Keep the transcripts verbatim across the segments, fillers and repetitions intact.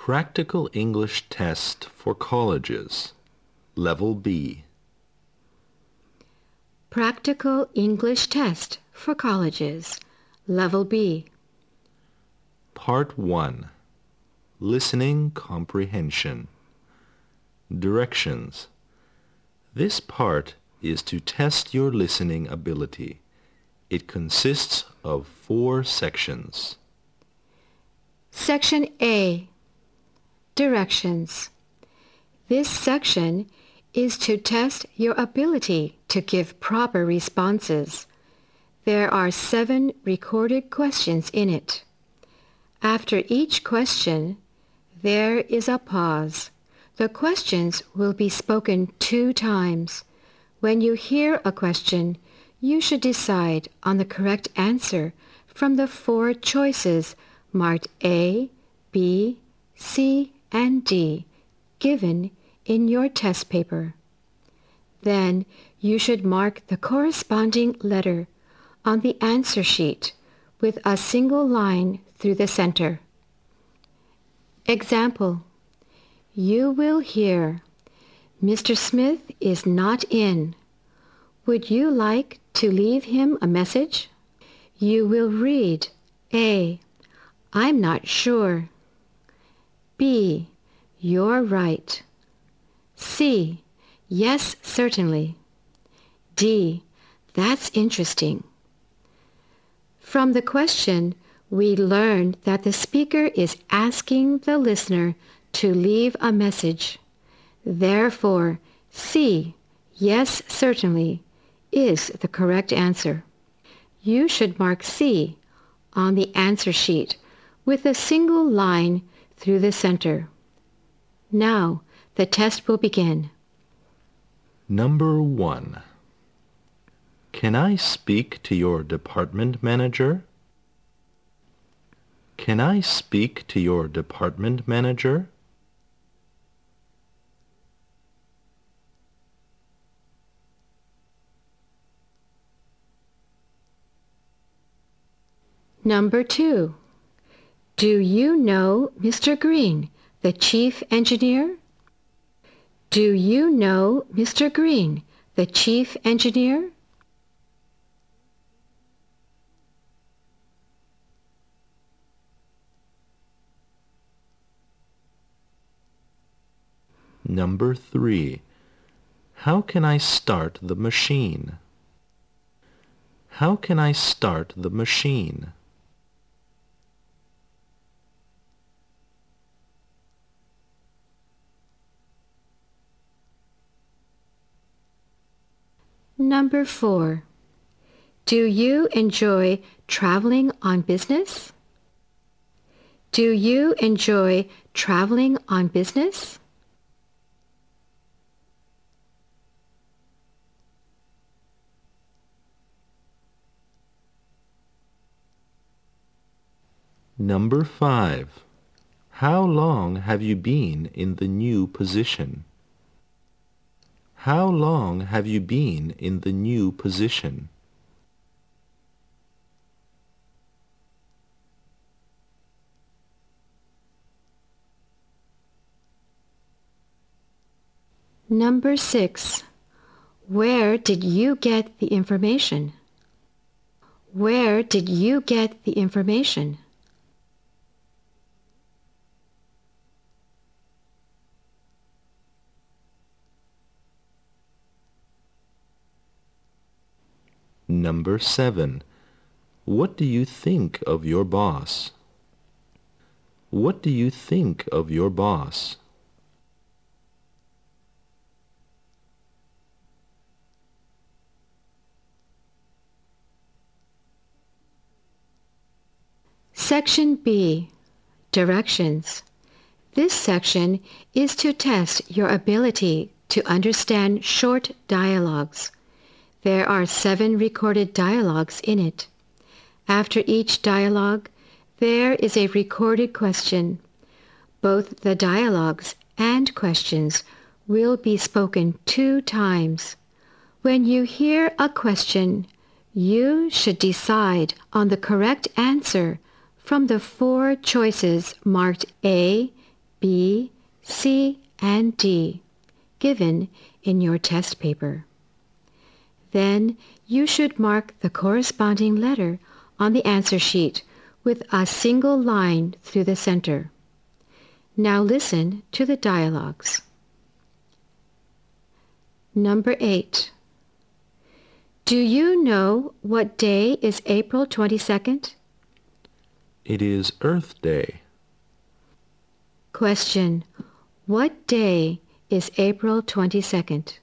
Practical English Test for Colleges, Level B. Practical English Test for Colleges, Level B. Part one. Listening Comprehension. Directions. This part is to test your listening ability. It consists of four sections. Section A. Directions. This section is to test your ability to give proper responses. There are seven recorded questions in it. After each question, there is a pause. The questions will be spoken two times. When you hear a question, you should decide on the correct answer from the four choices marked A, B, C, and D given in your test paper. Then you should mark the corresponding letter on the answer sheet with a single line through the center. Example: you will hear, "Mister Smith is not in. Would you like to leave him a message?" You will read A, "I'm not sure." B, "You're right." C, "Yes, certainly." D, "That's interesting." From the question, we learned that the speaker is asking the listener to leave a message. Therefore, C, "Yes, certainly," is the correct answer. You should mark C on the answer sheet with a single line through the center. Now, the test will begin. Number one. Can I speak to your department manager? Can I speak to your department manager? Number two. Do you know Mister Green, the chief engineer? Do you know Mister Green, the chief engineer? Number three. How can I start the machine? How can I start the machine? Number four. Do you enjoy traveling on business? Do you enjoy traveling on business? Number five. How long have you been in the new position? How long have you been in the new position? Number six. Where did you get the information? Where did you get the information? Number seven. What do you think of your boss? What do you think of your boss? Section B. Directions. This section is to test your ability to understand short dialogues. There are seven recorded dialogues in it. After each dialogue, there is a recorded question. Both the dialogues and questions will be spoken two times. When you hear a question, you should decide on the correct answer from the four choices marked A, B, C, and D given in your test paper. Then you should mark the corresponding letter on the answer sheet with a single line through the center. Now listen to the dialogues. Number eight. Do you know what day is April twenty-second? It is Earth Day. Question. What day is April twenty-second?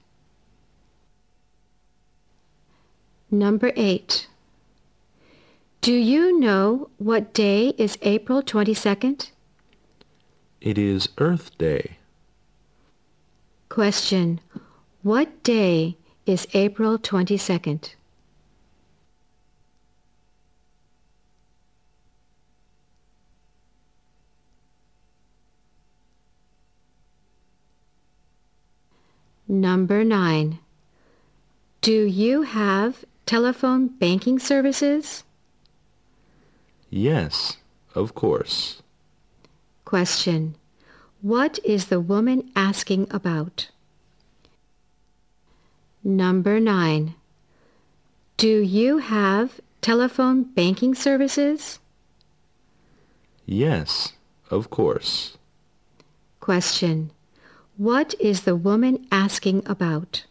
Number eight. Do you know what day is April twenty-second? It is Earth Day. Question. What day is April twenty-second? Number nine. Do you have telephone banking services? Yes, of course. Question. What is the woman asking about? Number nine. Do you have telephone banking services? Yes, of course. Question. What is the woman asking about?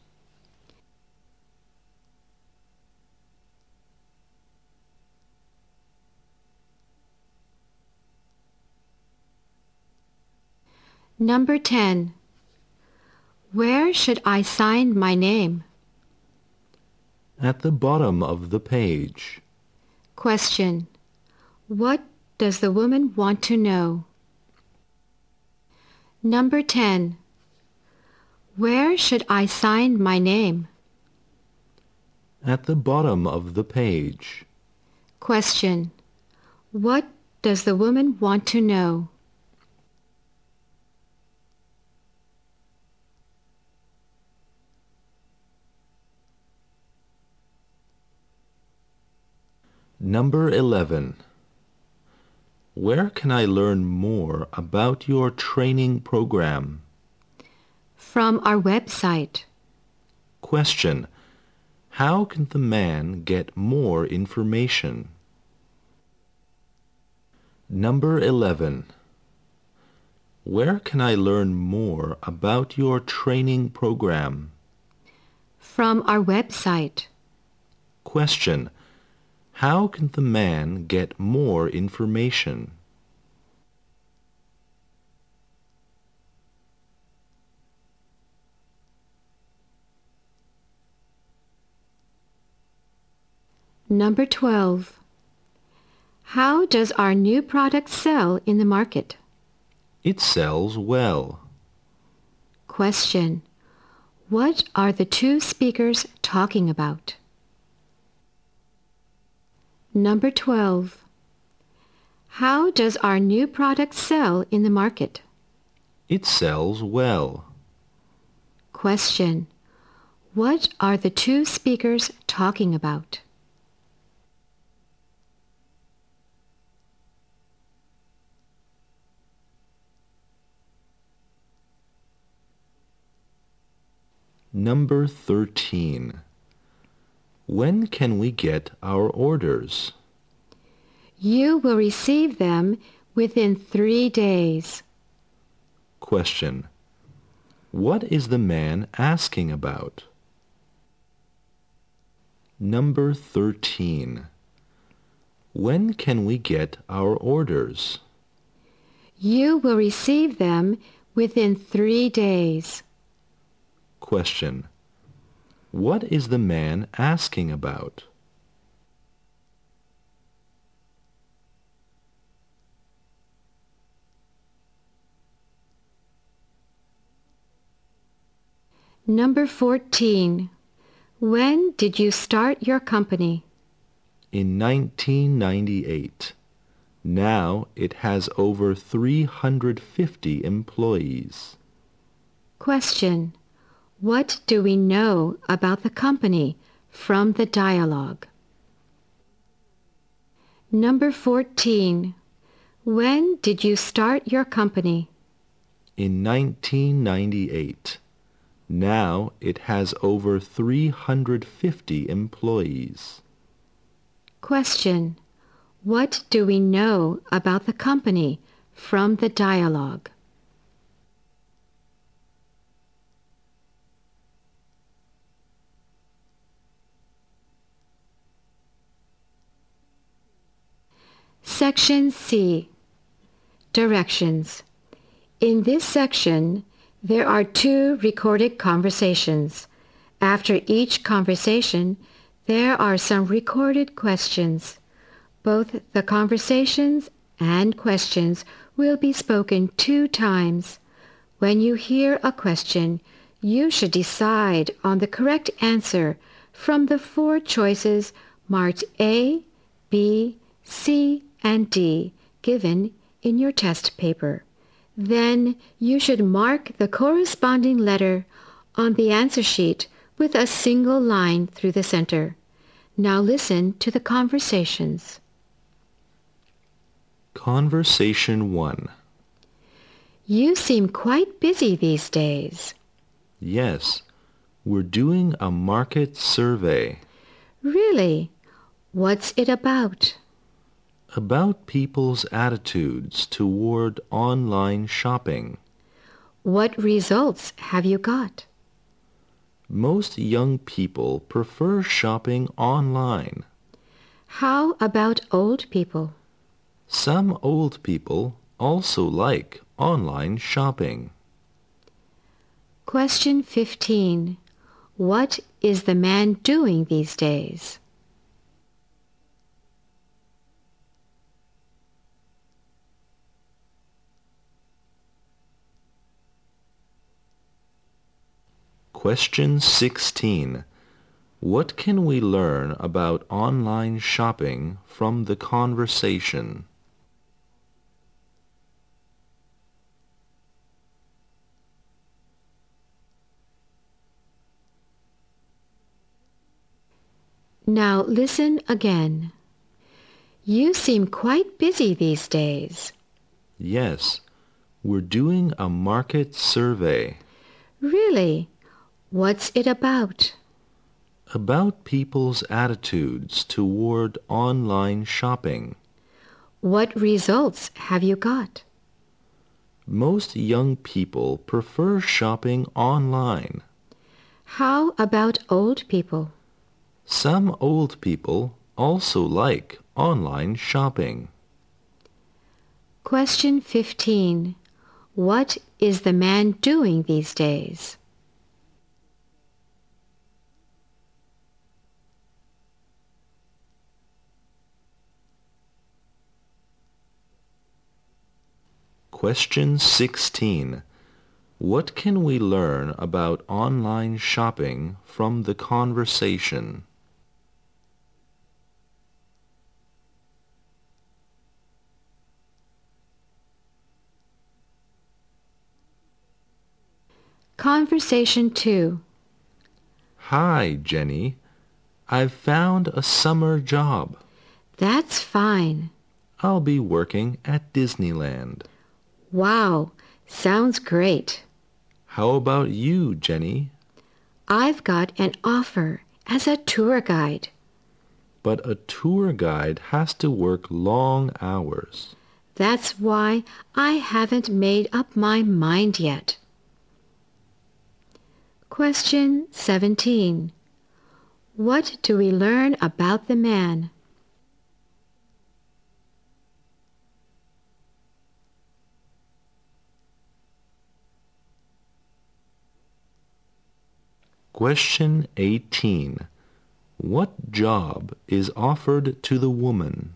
Number ten. Where should I sign my name? At the bottom of the page. Question. What does the woman want to know? Number ten. Where should I sign my name? At the bottom of the page. Question. What does the woman want to know? Number eleven. Where can I learn more about your training program? From our website. Question. How can the man get more information? Number eleven. Where can I learn more about your training program? From our website. Question. How can the man get more information? Number twelve. How does our new product sell in the market? It sells well. Question. What are the two speakers talking about? Number twelve. How does our new product sell in the market? It sells well. Question. What are the two speakers talking about? Number thirteen. When can we get our orders? You will receive them within three days. Question. What is the man asking about? Number thirteen. When can we get our orders? You will receive them within three days. Question. What is the man asking about? Number fourteen. When did you start your company? In nineteen ninety-eight. Now it has over three hundred fifty employees. Question. What do we know about the company from the dialogue? Number fourteen. When did you start your company? in nineteen ninety-eight. Now it has over three hundred fifty employees. Question. What do we know about the company from the dialogue? Section C. Directions. In this section, there are two recorded conversations. After each conversation, there are some recorded questions. Both the conversations and questions will be spoken two times. When you hear a question, you should decide on the correct answer from the four choices marked A, B, C, and D given in your test paper. Then you should mark the corresponding letter on the answer sheet with a single line through the center. Now listen to the conversations. Conversation one. You seem quite busy these days. Yes, we're doing a market survey. Really? What's it about? About people's attitudes toward online shopping. What results have you got? Most young people prefer shopping online. How about old people? Some old people also like online shopping. Question fifteen. What is the man doing these days? Question sixteen. What can we learn about online shopping from the conversation? Now listen again. You seem quite busy these days. Yes, we're doing a market survey. Really? What's it about? About people's attitudes toward online shopping. What results have you got? Most young people prefer shopping online. How about old people? Some old people also like online shopping. Question fifteen. What is the man doing these days? Question sixteen. What can we learn about online shopping from the conversation? Conversation two. Hi, Jenny. I've found a summer job. That's fine. I'll be working at Disneyland. Wow, sounds great. How about you, Jenny? I've got an offer as a tour guide. But a tour guide has to work long hours. That's why I haven't made up my mind yet. Question seventeen. What do we learn about the man? Question eighteen. What job is offered to the woman?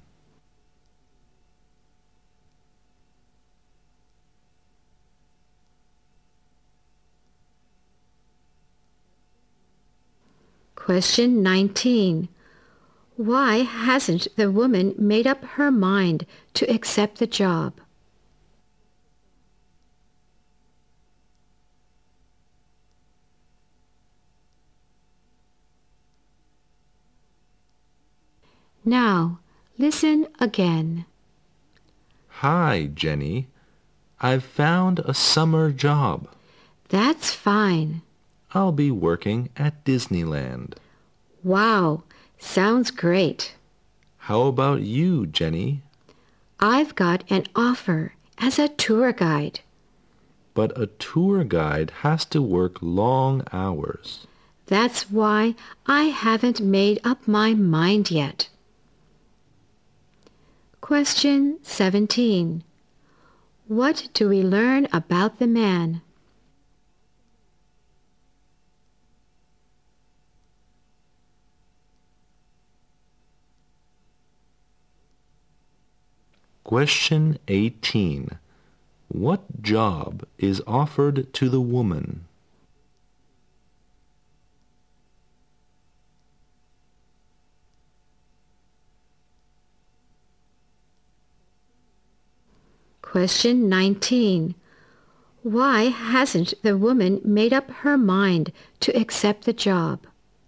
Question nineteen. Why hasn't the woman made up her mind to accept the job? Now, listen again. Hi, Jenny. I've found a summer job. That's fine. I'll be working at Disneyland. Wow, sounds great. How about you, Jenny? I've got an offer as a tour guide. But a tour guide has to work long hours. That's why I haven't made up my mind yet. Question seventeen. What do we learn about the man? Question eighteen. What job is offered to the woman? Question nineteen. Why hasn't the woman made up her mind to accept the job?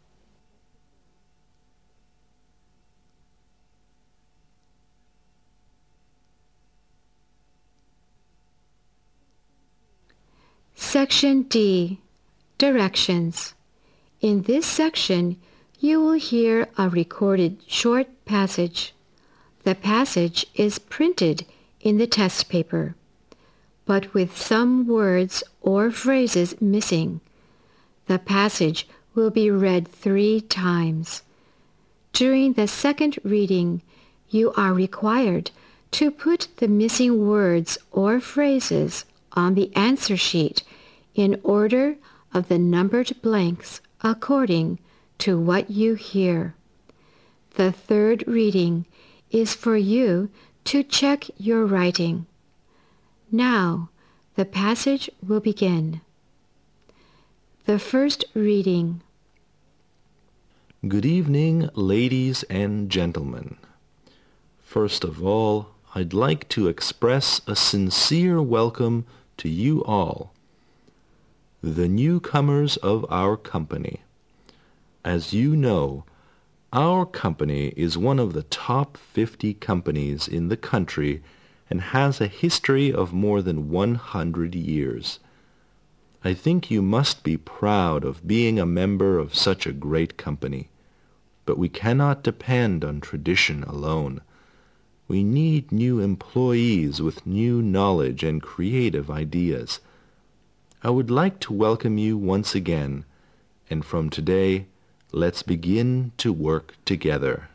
Section D. Directions. In this section, you will hear a recorded short passage. The passage is printed in the test paper, but with some words or phrases missing. The passage will be read three times. During the second reading, you are required to put the missing words or phrases on the answer sheet in order of the numbered blanks according to what you hear. The third reading is for you to check your writing. Now, the passage will begin. The first reading. Good evening, ladies and gentlemen. First of all, I'd like to express a sincere welcome to you all, the newcomers of our company. As you know, our company is one of the top fifty companies in the country and has a history of more than one hundred years. I think you must be proud of being a member of such a great company, but we cannot depend on tradition alone. We need new employees with new knowledge and creative ideas. I would like to welcome you once again, and from today, let's begin to work together.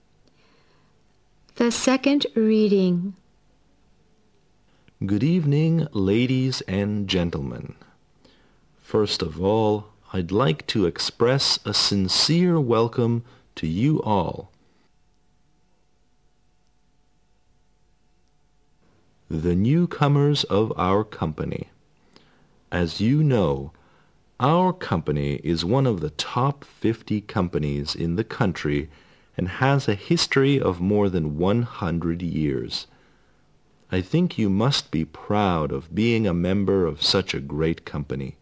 The second reading. Good evening, ladies and gentlemen. First of all, I'd like to express a sincere welcome to you all, the newcomers of our company. As you know, our company is one of the top fifty companies in the country and has a history of more than one hundred years. I think you must be proud of being a member of such a great company.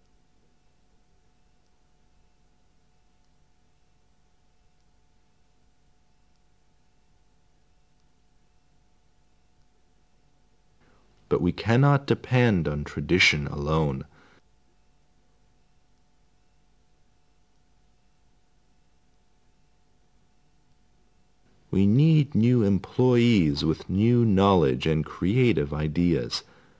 But we cannot depend on tradition alone. We need new employees with new knowledge and creative ideas.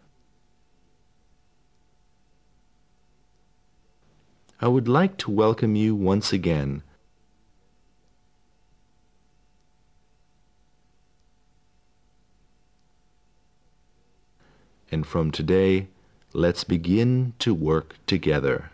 I would like to welcome you once again. And from today, let's begin to work together.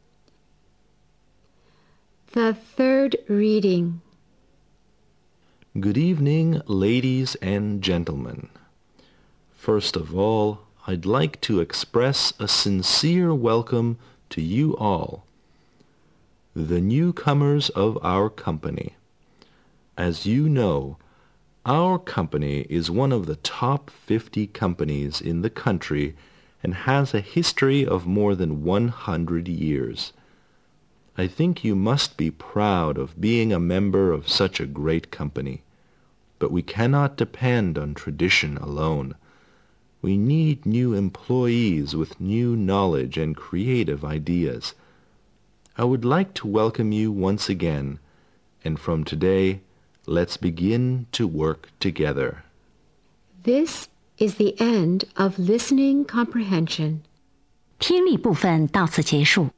The third reading. Good evening, ladies and gentlemen. First of all, I'd like to express a sincere welcome to you all, the newcomers of our company. As you know, our company is one of the top fifty companies in the country and has a history of more than one hundred years. I think you must be proud of being a member of such a great company, but we cannot depend on tradition alone. We need new employees with new knowledge and creative ideas. I would like to welcome you once again, and from today, let's begin to work together. This is the end of listening comprehension. 听力部分到此结束。